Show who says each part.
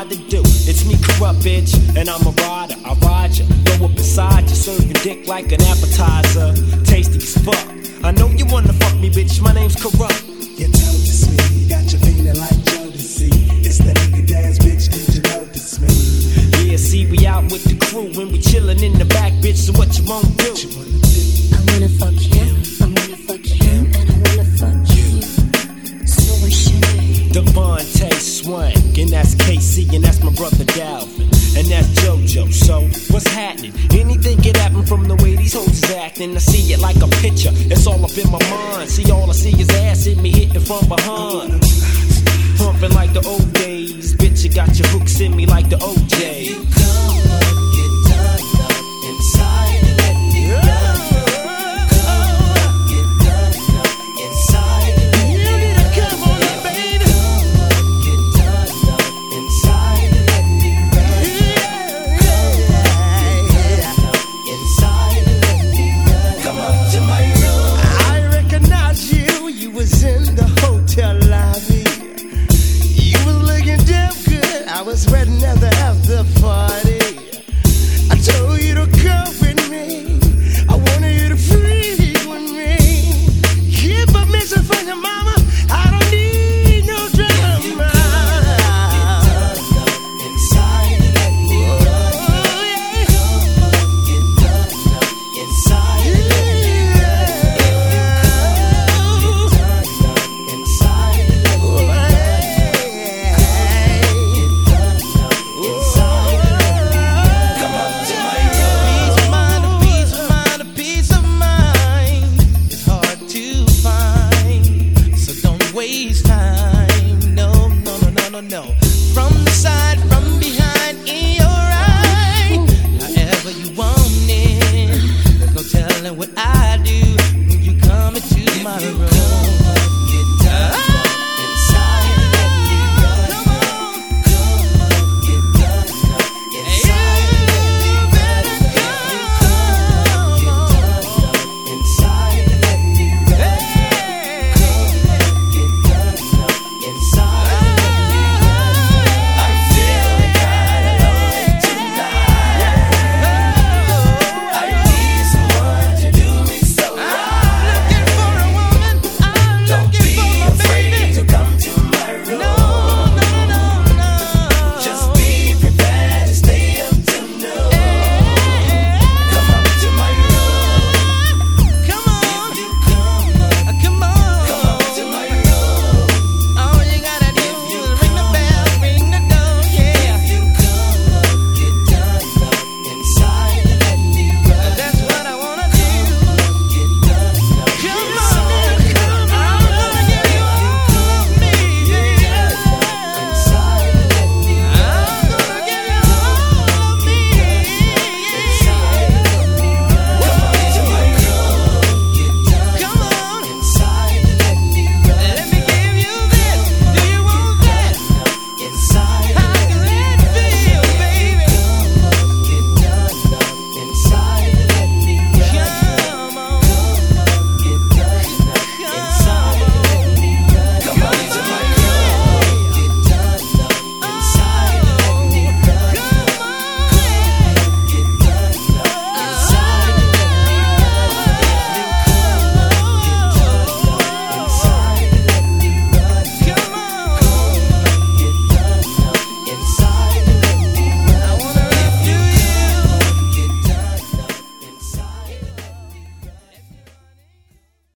Speaker 1: ride to do. It's me, Corrupt, bitch, and I'm a rider. I ride ya, go up beside you, serving dick like an appetizer. Tasty as fuck. I know you wanna fuck me, bitch. My name's Corrupt.
Speaker 2: You notice me, got you feeling like Jodeci. It's the nigga dance, bitch. Did you notice me?
Speaker 1: Yeah, see, we out with the crew and we chillin' in the back, bitch. So what you won't do?
Speaker 3: I wanna fuck him, I wanna fuck him, and I wanna fuck you. So what's your name?
Speaker 1: Devontae Swank, and that's KC, and that's my brother Dalvin, and that's JoJo. So what's happening? Anything can happen from the way these hoes is acting. I see it like a picture, it's all up in my mind. See, all I see is ass in me hitting from behind, pumping like the old days. Bitch, you got your hooks in me like the OJ.
Speaker 2: You come up, get done up inside and let me run. Come up, get done up inside and let me run. Come on up, baby. Come up, get done up inside and let me run. Come up, get done up inside and let me run. Come up to my room.
Speaker 4: I recognize you. You was in the hotel lobby. You was looking damn good. I was ready to have the party.